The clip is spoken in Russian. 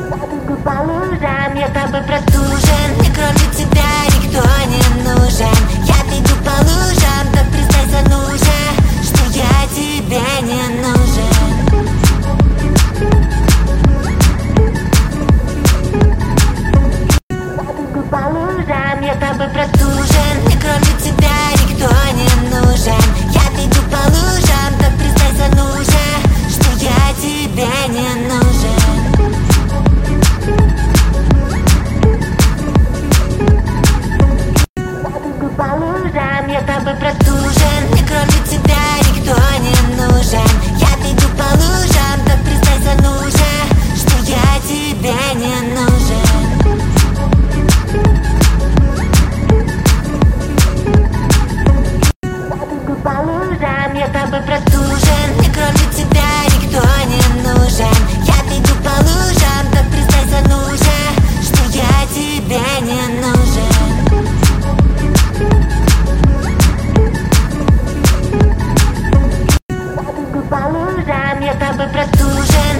По лужам, я тобой протужен. Мне кроме тебя никто не нужен. Я бегу по лужам, так признайся, ну же, что я тебе не нужен. По лужам, я тобой протужен. Мне кроме тебя никто не нужен. Я бегу по лужам, так признайся, ну же, что я тебе не нужен. По лужам, я тобой протужен. Мне кроме тебя никто не нужен. Я бегу по лужам, так признайся, ну же, что я тебе не нужен. По лужам, я тобой протужен. Мне кроме тебя никто не нужен. Я бегу по лужам, так признайся, ну же, что я тебе не нужен. По лужам, я тобой протужен.